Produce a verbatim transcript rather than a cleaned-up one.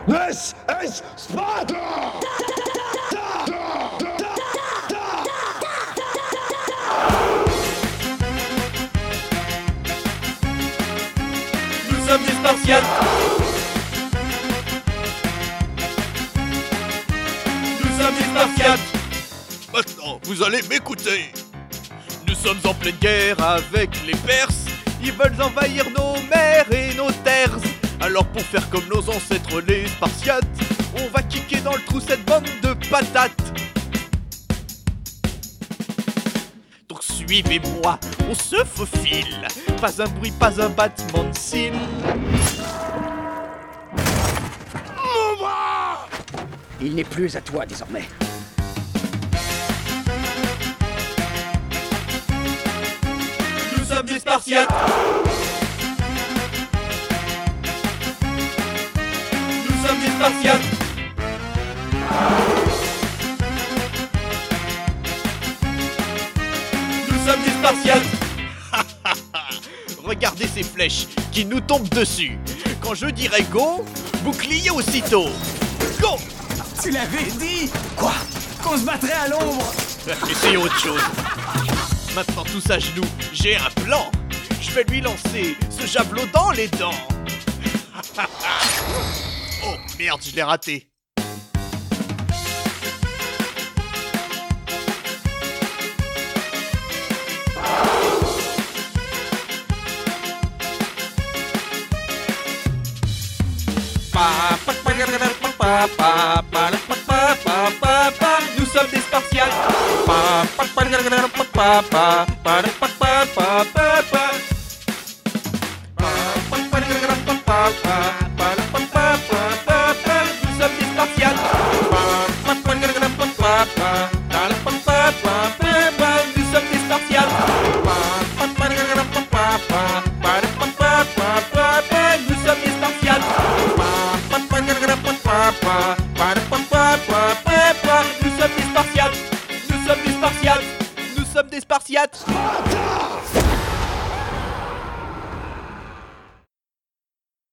This is Sparta! Nous sommes des Spartiates. Nous sommes des Spartiates. Maintenant, vous allez m'écouter. Nous sommes en pleine guerre avec les Perses. Ils veulent envahir nos mers et nos terres. Alors pour faire comme nos ancêtres les Spartiates, on va kicker dans le trou cette bande de patates. Donc suivez-moi, on se faufile. Pas un bruit, pas un battement de cils. Mon bras! Il n'est plus à toi désormais. Nous sommes des Spartiates. Nous sommes des Spartiates. Nous sommes des Spartiates. Regardez ces flèches qui nous tombent dessus. Quand je dirai go, bouclier aussitôt. Go! Tu l'avais dit! Quoi? Qu'on se battrait à l'ombre! Essayons autre chose. Maintenant tous à genoux, j'ai un plan. Je vais lui lancer ce javelot dans les dents. Oh merde, je l'ai raté. Nous sommes des Spartiates. Nous sommes des Spartiates. Nous sommes des Spartiates. Nous sommes des Spartiates. Nous sommes des Spartiates. Nous sommes des Spartiates. Nous sommes des Spartiates. Sparta!